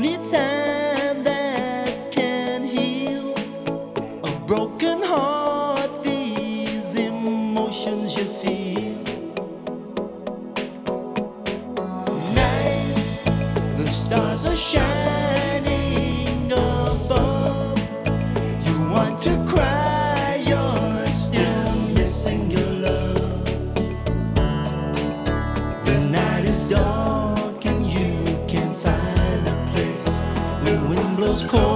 only time that can heal a broken heart, these emotions you feel. Night, the stars are shining above. You want to cry, you're still missing your love. The night is dark and you can't find a place. The wind blows cold.